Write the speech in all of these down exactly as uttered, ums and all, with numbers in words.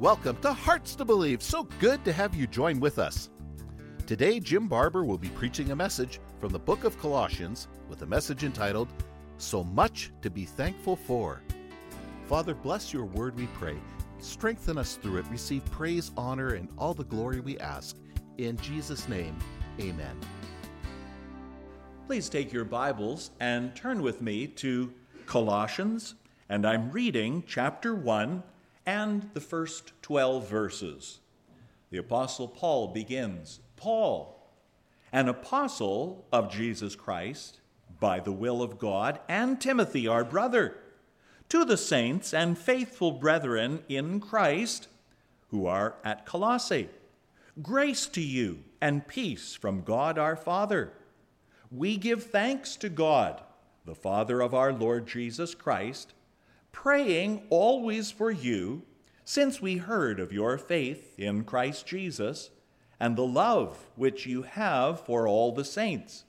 Welcome to Hearts to Believe. So good to have you join with us. Today, Jim Barber will be preaching a message from the book of Colossians with a message entitled, So Much to Be Thankful For. Father, bless your word, we pray. Strengthen us through it. Receive praise, honor, and all the glory we ask. In Jesus' name, amen. Please take your Bibles and turn with me to Colossians, and I'm reading chapter one and the first twelve verses. The Apostle Paul begins, Paul, an apostle of Jesus Christ, by the will of God, and Timothy, our brother, to the saints and faithful brethren in Christ who are at Colossae. Grace to you and peace from God our Father. We give thanks to God, the Father of our Lord Jesus Christ, praying always for you, since we heard of your faith in Christ Jesus and the love which you have for all the saints,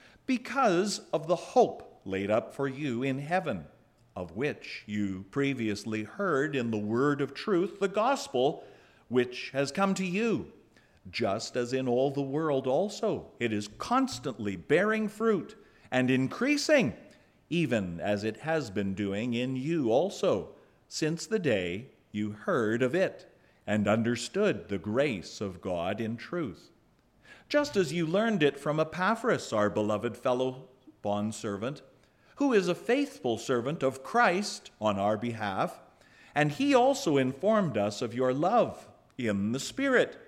because of the hope laid up for you in heaven, of which you previously heard in the word of truth, the gospel, which has come to you, just as in all the world also it is constantly bearing fruit and increasing, even as it has been doing in you also, since the day you heard of it and understood the grace of God in truth. Just as you learned it from Epaphras, our beloved fellow bondservant, who is a faithful servant of Christ on our behalf, and he also informed us of your love in the Spirit.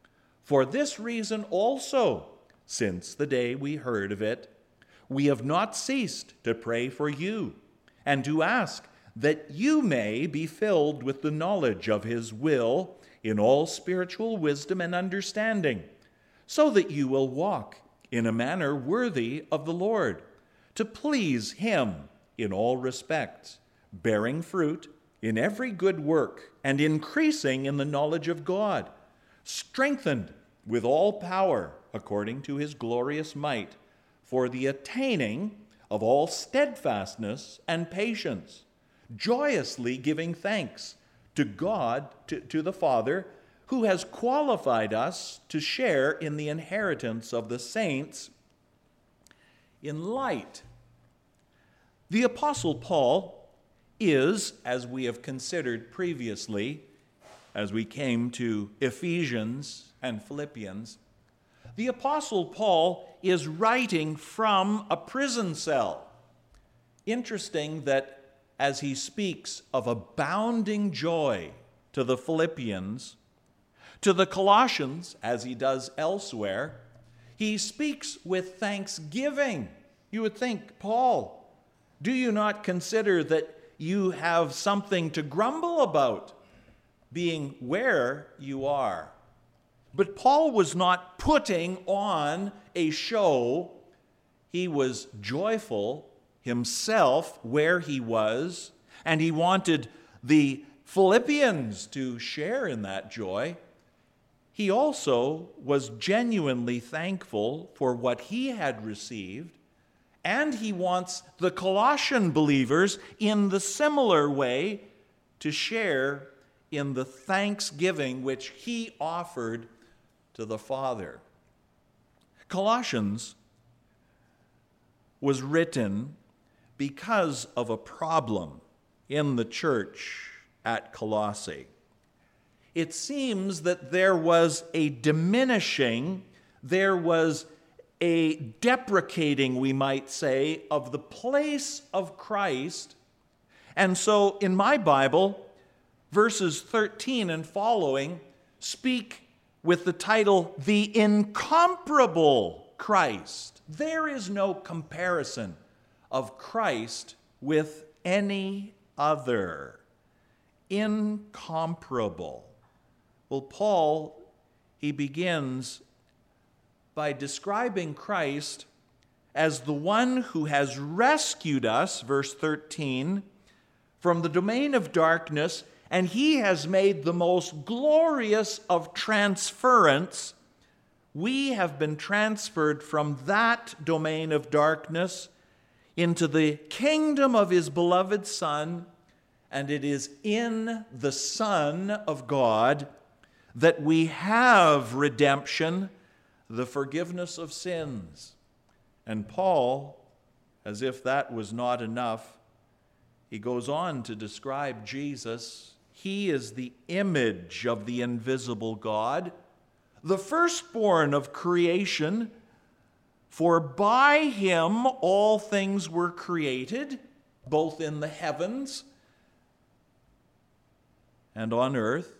For this reason also, since the day we heard of it, we have not ceased to pray for you and to ask that you may be filled with the knowledge of his will in all spiritual wisdom and understanding, so that you will walk in a manner worthy of the Lord, to please him in all respects, bearing fruit in every good work and increasing in the knowledge of God, strengthened with all power according to his glorious might, for the attaining of all steadfastness and patience, joyously giving thanks to God, to, to the Father, who has qualified us to share in the inheritance of the saints in light. The Apostle Paul is, as we have considered previously, as we came to Ephesians and Philippians, the Apostle Paul is writing from a prison cell. Interesting that as he speaks of abounding joy to the Philippians, to the Colossians, as he does elsewhere, he speaks with thanksgiving. You would think, Paul, do you not consider that you have something to grumble about, being where you are? But Paul was not putting on a show. He was joyful himself where he was, and he wanted the Philippians to share in that joy. He also was genuinely thankful for what he had received, and he wants the Colossian believers in the similar way to share in the thanksgiving which he offered to the Father. Colossians was written because of a problem in the church at Colossae. It seems that there was a diminishing, there was a deprecating, we might say, of the place of Christ. And so in my Bible, verses thirteen and following speak with the title, The Incomparable Christ. There is no comparison of Christ with any other. Incomparable. Well, Paul, he begins by describing Christ as the one who has rescued us, verse thirteen, from the domain of darkness, and he has made the most glorious of transference. We have been transferred from that domain of darkness into the kingdom of his beloved Son, and it is in the Son of God that we have redemption, the forgiveness of sins. And Paul, as if that was not enough, he goes on to describe Jesus. He is the image of the invisible God, the firstborn of creation, for by him all things were created, both in the heavens and on earth,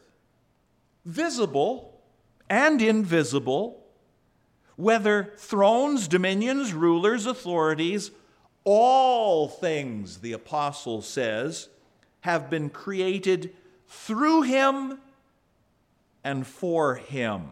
visible and invisible, whether thrones, dominions, rulers, authorities, all things, the apostle says, have been created through him and for him.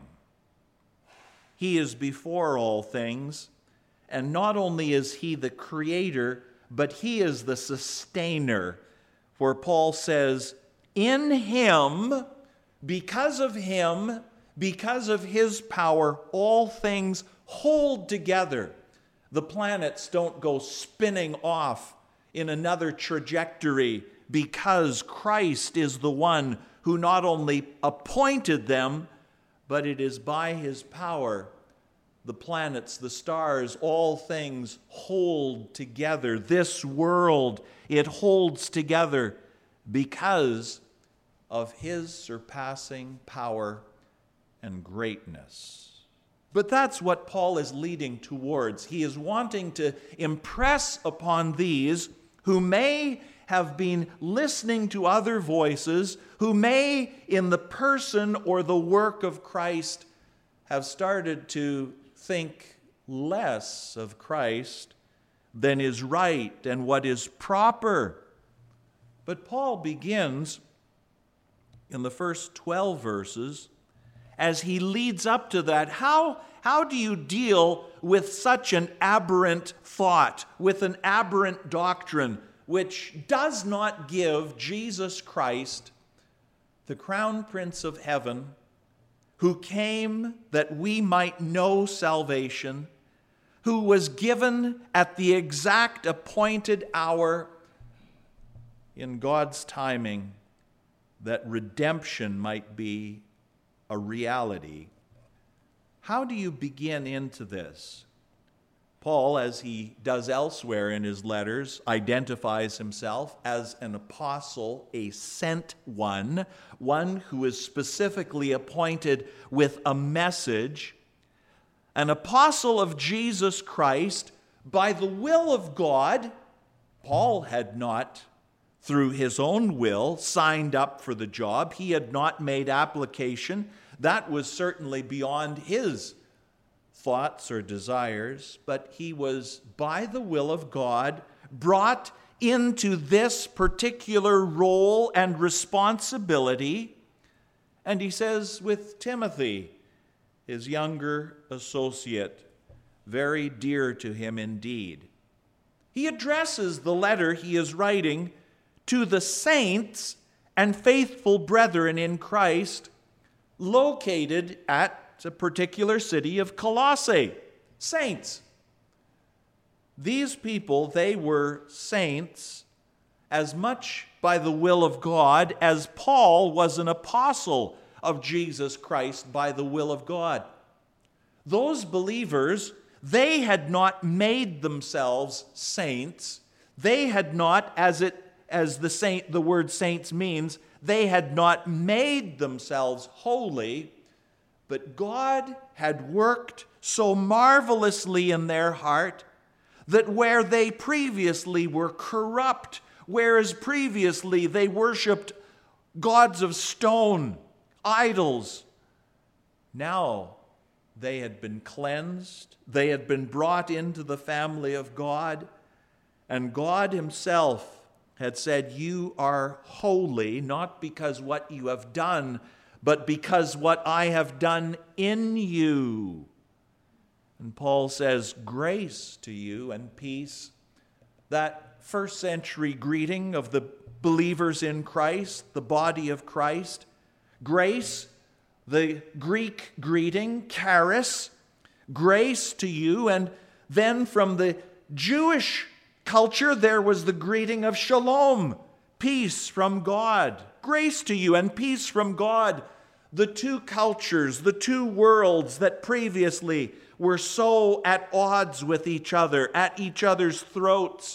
He is before all things, and not only is he the creator, but he is the sustainer. For Paul says, in him, because of him, because of his power, all things hold together. The planets don't go spinning off in another trajectory because Christ is the one who not only appointed them, but it is by his power the planets, the stars, all things hold together. This world, it holds together because of his surpassing power and greatness. But that's what Paul is leading towards. He is wanting to impress upon these who may have been listening to other voices, who may, in the person or the work of Christ, have started to think less of Christ than is right and what is proper. But Paul begins in the first twelve verses, as he leads up to that, how, how do you deal with such an aberrant thought, with an aberrant doctrine, which does not give Jesus Christ, the crown prince of heaven, who came that we might know salvation, who was given at the exact appointed hour in God's timing, that redemption might be a reality. How do you begin into this? Paul, as he does elsewhere in his letters, identifies himself as an apostle, a sent one, one who is specifically appointed with a message, an apostle of Jesus Christ by the will of God. Paul had not, through his own will, signed up for the job. He had not made application. That was certainly beyond his thoughts or desires, but he was, by the will of God, brought into this particular role and responsibility. And he says with Timothy, his younger associate, very dear to him indeed, he addresses the letter he is writing to the saints and faithful brethren in Christ located at a particular city of Colossae. Saints. These people, they were saints as much by the will of God as Paul was an apostle of Jesus Christ by the will of God. Those believers, they had not made themselves saints. They had not, as it as the saint the word saints means, they had not made themselves holy, but God had worked so marvelously in their heart that where they previously were corrupt, whereas previously they worshiped gods of stone, idols, now they had been cleansed, they had been brought into the family of God, and God himself had said, you are holy, not because what you have done, but because what I have done in you. And Paul says, grace to you and peace. That first century greeting of the believers in Christ, the body of Christ. Grace, the Greek greeting, charis, grace to you. And then from the Jewish culture, there was the greeting of shalom, peace from God. Grace to you and peace from God. The two cultures, the two worlds that previously were so at odds with each other, at each other's throats,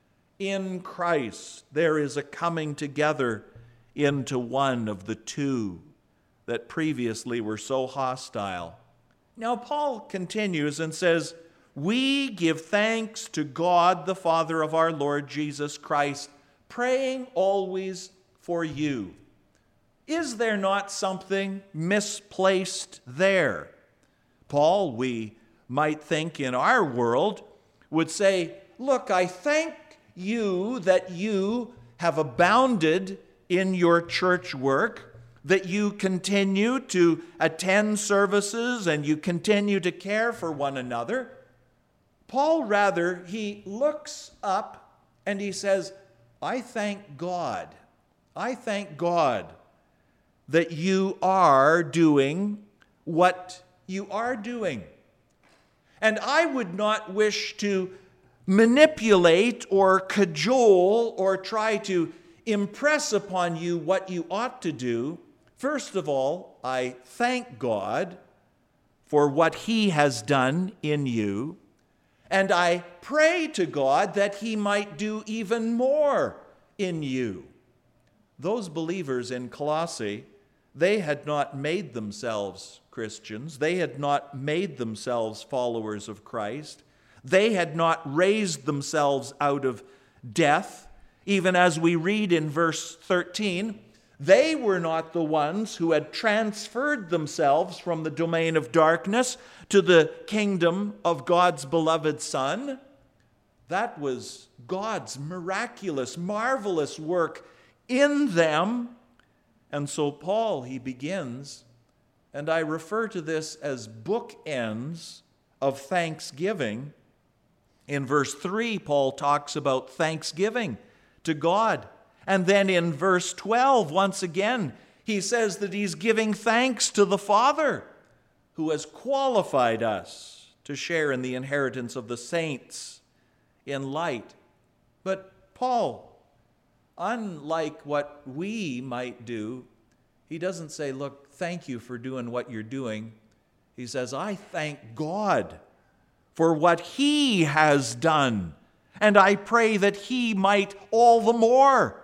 in Christ there is a coming together into one of the two that previously were so hostile. Now Paul continues and says, we give thanks to God, the Father of our Lord Jesus Christ, praying always for you. Is there not something misplaced there? Paul, we might think in our world, would say, look, I thank you that you have abounded in your church work, that you continue to attend services and you continue to care for one another. Paul, rather, he looks up and he says, I thank God. I thank God that you are doing what you are doing. And I would not wish to manipulate or cajole or try to impress upon you what you ought to do. First of all, I thank God for what He has done in you, and I pray to God that He might do even more in you. Those believers in Colossae, they had not made themselves Christians. They had not made themselves followers of Christ. They had not raised themselves out of death. Even as we read in verse thirteen, they were not the ones who had transferred themselves from the domain of darkness to the kingdom of God's beloved Son. That was God's miraculous, marvelous work in them. And so Paul, he begins, and I refer to this as bookends of thanksgiving. In verse three, Paul talks about thanksgiving to God. And then in verse twelve, once again, he says that he's giving thanks to the Father who has qualified us to share in the inheritance of the saints in light. But Paul, unlike what we might do, he doesn't say, look, thank you for doing what you're doing. He says, I thank God for what He has done, and I pray that He might all the more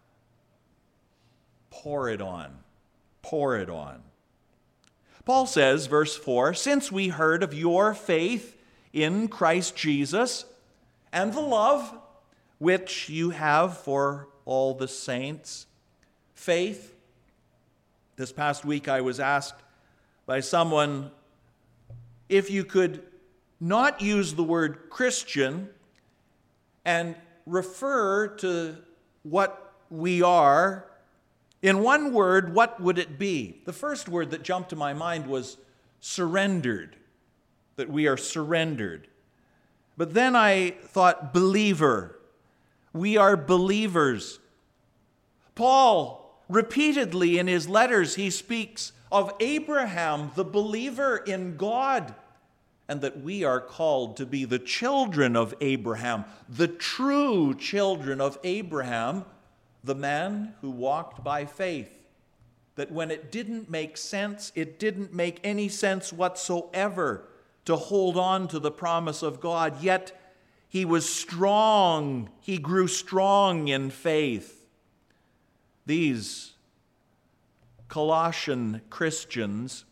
pour it on, pour it on. Paul says, verse four, since we heard of your faith in Christ Jesus and the love which you have for all the saints. Faith. This past week I was asked by someone if you could not use the word Christian and refer to what we are in one word, what would it be? The first word that jumped to my mind was surrendered, that we are surrendered. But then I thought believer. We are believers. Paul, repeatedly in his letters, he speaks of Abraham, the believer in God, and that we are called to be the children of Abraham, the true children of Abraham, the man who walked by faith, that when it didn't make sense, it didn't make any sense whatsoever to hold on to the promise of God, yet he was strong. He grew strong in faith. These Colossian Christians,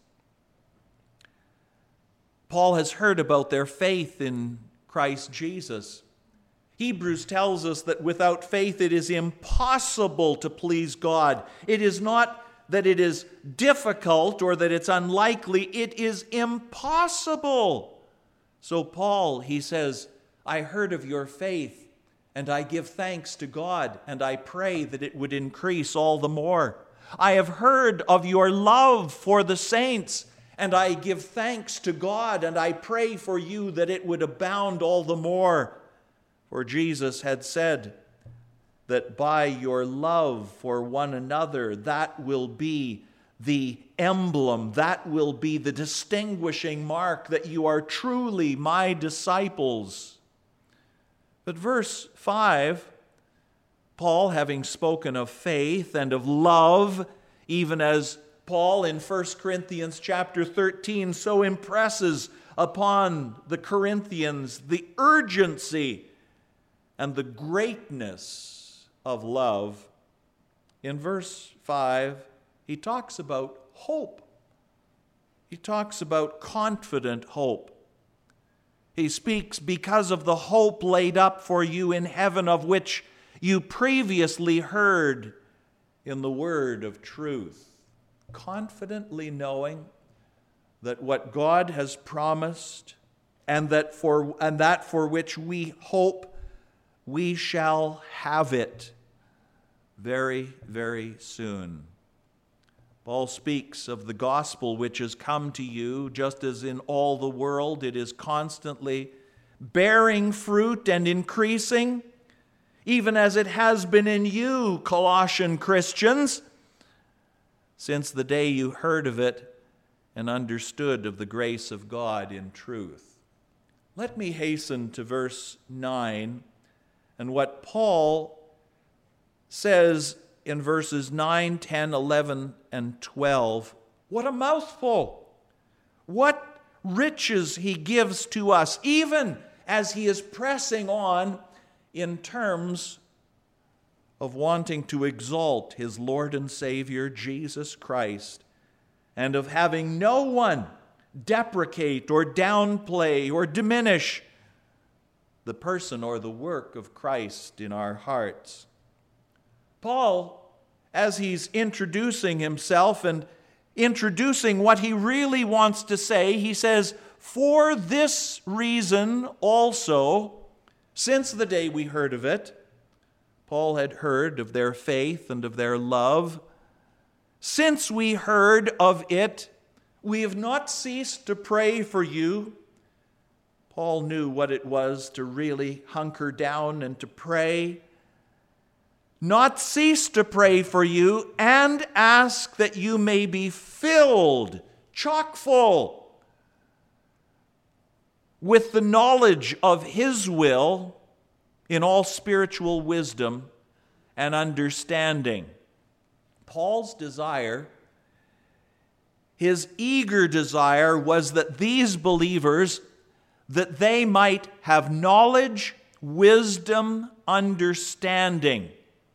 Paul has heard about their faith in Christ Jesus. Hebrews tells us that without faith it is impossible to please God. It is not that it is difficult or that it's unlikely. It is impossible. So Paul, he says, I heard of your faith, and I give thanks to God, and I pray that it would increase all the more. I have heard of your love for the saints, and I give thanks to God, and I pray for you that it would abound all the more. For Jesus had said that by your love for one another, that will be the emblem, that will be the distinguishing mark that you are truly my disciples. But verse five Paul, having spoken of faith and of love, even as Paul in First Corinthians chapter thirteen so impresses upon the Corinthians the urgency and the greatness of love, in verse five, he talks about hope. He talks about confident hope. He speaks because of the hope laid up for you in heaven, of which you previously heard in the word of truth. Confidently knowing that what God has promised and that for and that for which we hope, we shall have it very, very soon. Paul speaks of the gospel which has come to you, just as in all the world it is constantly bearing fruit and increasing, even as it has been in you, Colossian Christians, since the day you heard of it and understood of the grace of God in truth. Let me hasten to verse nine and what Paul says in verses nine, ten, eleven, and twelve. What a mouthful! What riches he gives to us, even as he is pressing on in terms of wanting to exalt his Lord and Savior, Jesus Christ, and of having no one deprecate or downplay or diminish the person or the work of Christ in our hearts. Paul, as he's introducing himself and introducing what he really wants to say, he says, "For this reason also, since the day we heard of it," Paul had heard of their faith and of their love. "Since we heard of it, we have not ceased to pray for you." Paul knew what it was to really hunker down and to pray. "Not cease to pray for you and ask that you may be filled," chock full, "with the knowledge of His will in all spiritual wisdom and understanding." Paul's desire, his eager desire, was that these believers, that they might have knowledge, wisdom, understanding.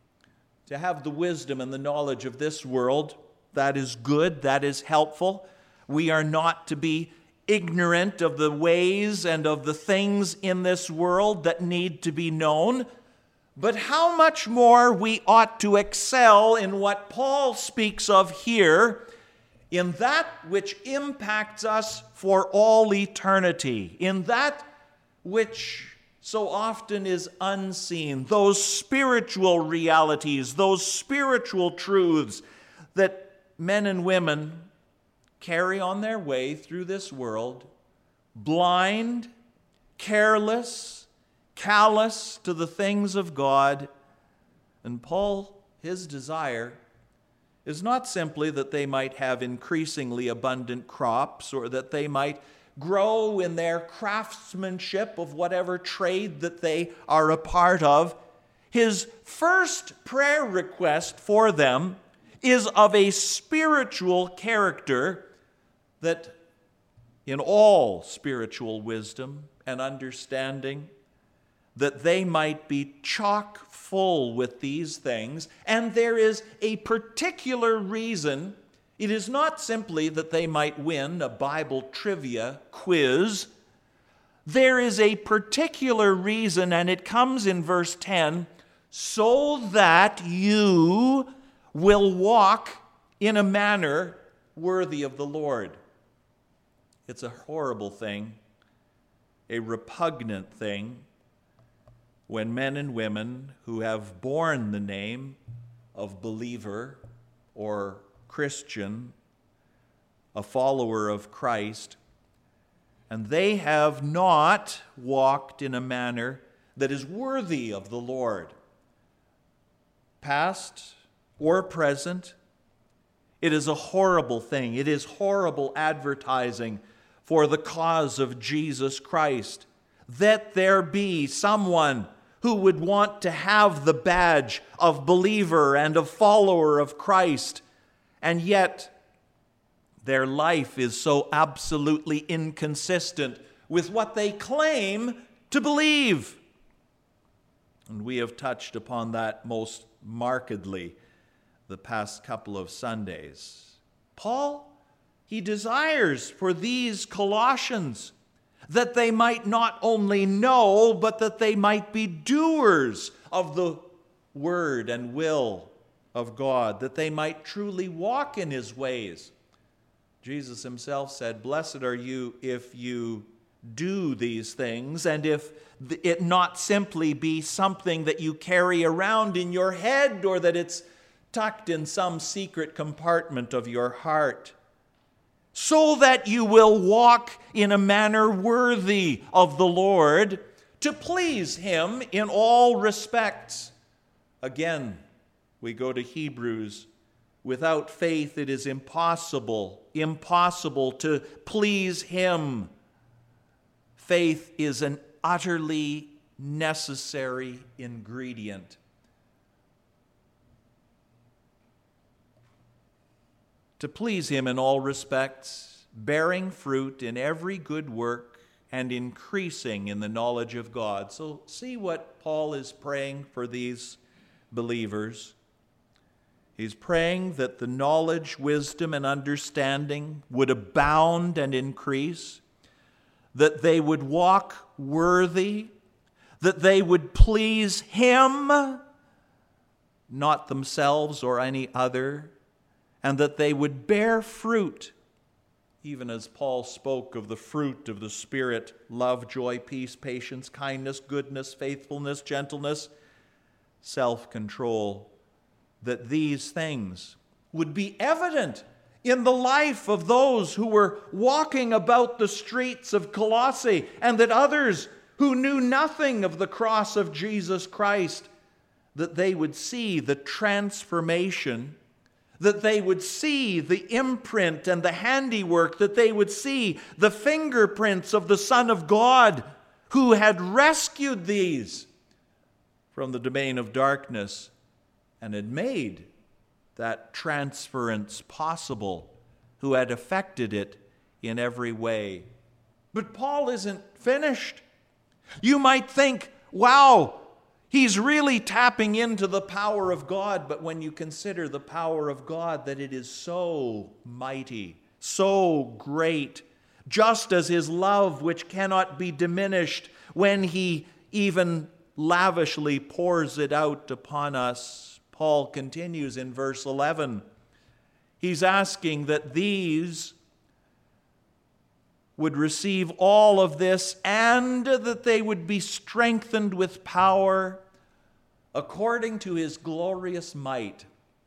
To have the wisdom and the knowledge of this world, that is good, that is helpful. We are not to be ignorant of the ways and of the things in this world that need to be known. But how much more we ought to excel in what Paul speaks of here, in that which impacts us for all eternity, in that which so often is unseen, those spiritual realities, those spiritual truths that men and women carry on their way through this world, blind, careless, callous to the things of God. And Paul, his desire is not simply that they might have increasingly abundant crops or that they might grow in their craftsmanship of whatever trade that they are a part of. His first prayer request for them is of a spiritual character, that in all spiritual wisdom and understanding, that they might be chock full with these things. And there is a particular reason. It is not simply that they might win a Bible trivia quiz. There is a particular reason, and it comes in verse ten, so that you will walk in a manner worthy of the Lord. It's a horrible thing, a repugnant thing, when men and women who have borne the name of believer or Christian, a follower of Christ, and they have not walked in a manner that is worthy of the Lord, past or present. It is a horrible thing. It is horrible advertising for the cause of Jesus Christ, that there be someone who would want to have the badge of believer and of follower of Christ, and yet their life is so absolutely inconsistent with what they claim to believe. And we have touched upon that most markedly the past couple of Sundays. Paul, he desires for these Colossians that they might not only know, but that they might be doers of the word and will of God, that they might truly walk in his ways. Jesus himself said, "Blessed are you if you do these things, and if it not simply be something that you carry around in your head, or that it's tucked in some secret compartment of your heart, so that you will walk in a manner worthy of the Lord, to please him in all respects." Again, we go to Hebrews. Without faith it is impossible, impossible to please him. Faith is an utterly necessary ingredient. To please him in all respects, bearing fruit in every good work and increasing in the knowledge of God. So see what Paul is praying for these believers. He's praying that the knowledge, wisdom, and understanding would abound and increase, that they would walk worthy, that they would please him, not themselves or any other, and that they would bear fruit, even as Paul spoke of the fruit of the Spirit: love, joy, peace, patience, kindness, goodness, faithfulness, gentleness, self-control, that these things would be evident in the life of those who were walking about the streets of Colossae, and that others who knew nothing of the cross of Jesus Christ, that they would see the transformation, that they would see the imprint and the handiwork, that they would see the fingerprints of the Son of God who had rescued these from the domain of darkness and had made that transference possible, who had effected it in every way. But Paul isn't finished. You might think, wow, he's really tapping into the power of God, but when you consider the power of God, that it is so mighty, so great, just as his love, which cannot be diminished, when he even lavishly pours it out upon us. Paul continues in verse eleven. He's asking that these would receive all of this, and that they would be strengthened with power according to his glorious might.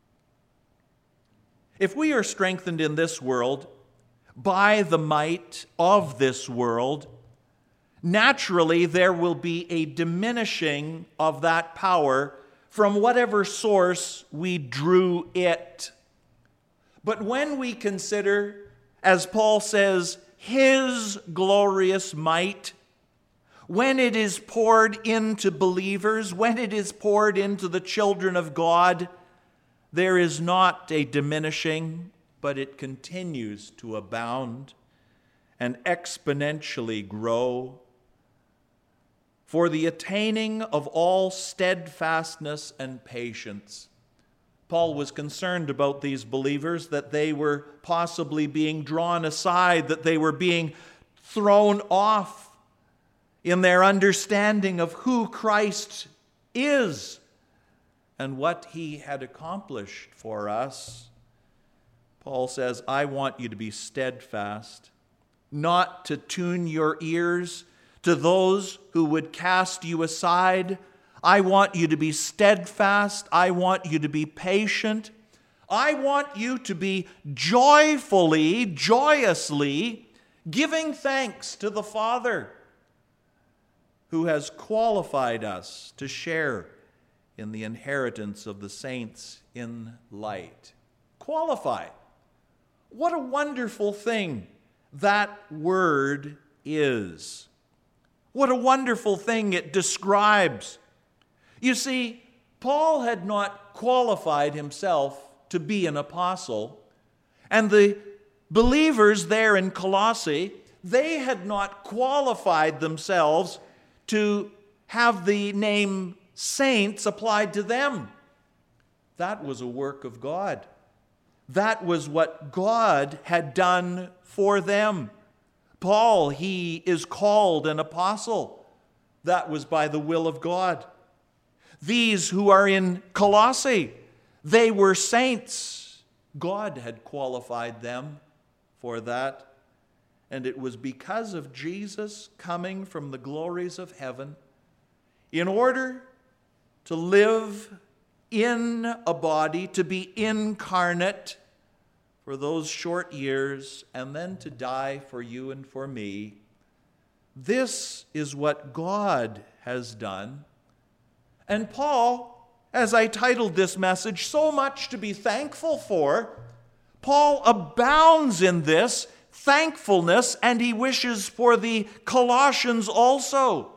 If we are strengthened in this world by the might of this world, naturally there will be a diminishing of that power from whatever source we drew it. But when we consider, as Paul says, his glorious might, when it is poured into believers, when it is poured into the children of God, there is not a diminishing, but it continues to abound and exponentially grow, for the attaining of all steadfastness and patience. Paul was concerned about these believers, that they were possibly being drawn aside, that they were being thrown off in their understanding of who Christ is and what he had accomplished for us. Paul says, I want you to be steadfast, not to tune your ears to those who would cast you aside. I want you to be steadfast. I want you to be patient. I want you to be joyfully, joyously giving thanks to the Father who has qualified us to share in the inheritance of the saints in light. Qualified. What a wonderful thing that word is. What a wonderful thing it describes. You see, Paul had not qualified himself to be an apostle, and the believers there in Colossae, they had not qualified themselves to have the name saints applied to them. That was a work of God. That was what God had done for them. Paul, he is called an apostle. That was by the will of God. These who are in Colossae, they were saints. God had qualified them for that. And it was because of Jesus coming from the glories of heaven in order to live in a body, to be incarnate for those short years, and then to die for you and for me. This is what God has done. And Paul, as I titled this message, so much to be thankful for, Paul abounds in this thankfulness, and he wishes for the Colossians also.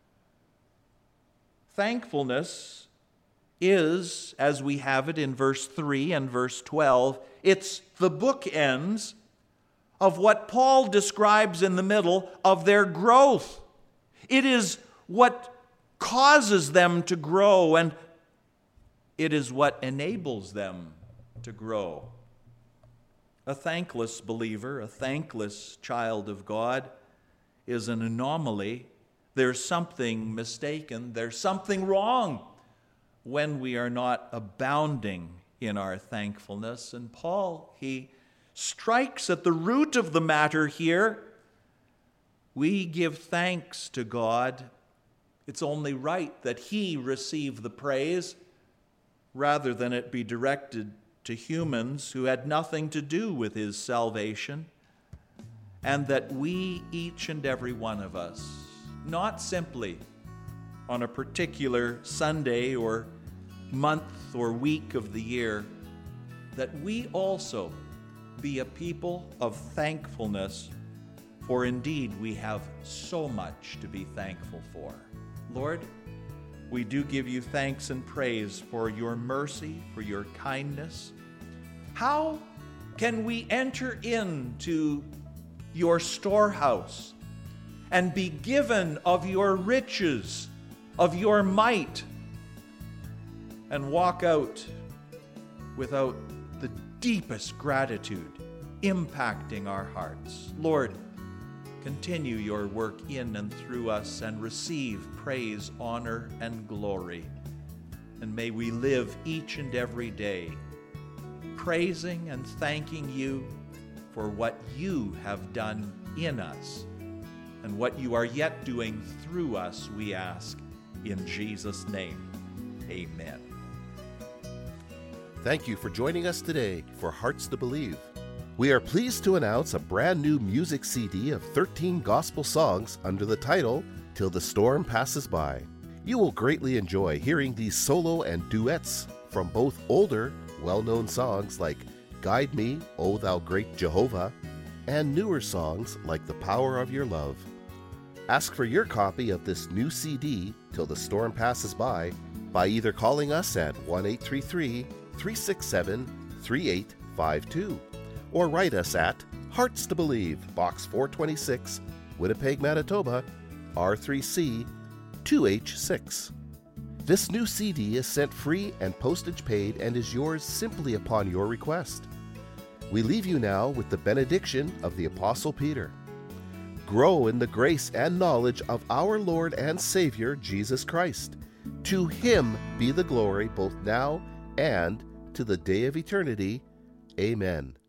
Thankfulness is, as we have it in verse three and verse twelve, it's the bookends of what Paul describes in the middle of their growth. It is what causes them to grow, and it is what enables them to grow. A thankless believer, a thankless child of God, is an anomaly. There's something mistaken, there's something wrong when we are not abounding in our thankfulness. And Paul, he strikes at the root of the matter here. We give thanks to God. It's only right that he receive the praise rather than it be directed to humans who had nothing to do with his salvation, and that we, each and every one of us, not simply on a particular Sunday or month or week of the year, that we also be a people of thankfulness, for indeed we have so much to be thankful for. Lord, we do give you thanks and praise for your mercy, for your kindness. How can we enter into your storehouse and be given of your riches, of your might, and walk out without the deepest gratitude impacting our hearts? Lord, continue your work in and through us and receive praise, honor, and glory. And may we live each and every day praising and thanking you for what you have done in us and what you are yet doing through us, we ask in Jesus' name. Amen. Thank you for joining us today for Hearts to Believe. We are pleased to announce a brand new music C D of thirteen gospel songs under the title, Till the Storm Passes By. You will greatly enjoy hearing these solo and duets from both older, well-known songs like Guide Me, O Thou Great Jehovah, and newer songs like The Power of Your Love. Ask for your copy of this new C D, Till the Storm Passes By, by either calling us at one eight three three, three six seven, three eight five two or write us at Hearts to Believe, Box four twenty-six, Winnipeg, Manitoba, R three C two H six. This new C D is sent free and postage paid and is yours simply upon your request. We leave you now with the benediction of the Apostle Peter. Grow in the grace and knowledge of our Lord and Savior, Jesus Christ. To him be the glory both now and to the day of eternity. Amen.